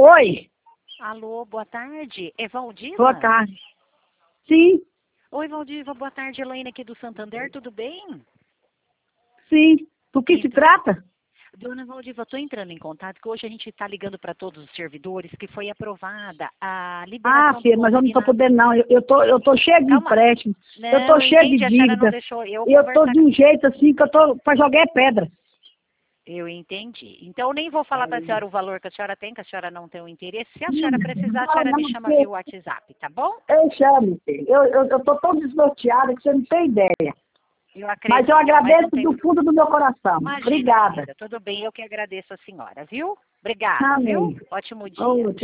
Oi, Alô, boa tarde. É Valdiva? boa tarde. Sim, Oi, Valdiva, boa tarde. Elaine aqui do Santander, tudo bem? sim. Do que se Então, trata? Dona Valdiva, estou entrando em contato, que hoje a gente está ligando para todos os servidores que foi aprovada a Ah, liberação do filha, mas eu não estou consignado. podendo, não. Eu tô cheia de Calma. empréstimo. Eu Não, tô eu cheia de entendi, a senhora não dívida. deixou eu E eu tô conversar. de um jeito assim que eu tô para jogar é pedra. Eu entendi. Então, eu nem vou falar para a senhora o valor que a senhora tem, que a senhora não tem o interesse. Se a senhora precisar, a Não, senhora me não, chama porque via WhatsApp, tá bom? eu chamo, filho. Eu tô tão desnorteada que você não tem ideia. Eu Mas eu acredito, mas não agradeço tem... do fundo do meu coração. Imagina, Obrigada. querida. Tudo bem, eu que agradeço a senhora, viu? Obrigada, viu? Amém. Ótimo dia. Ô,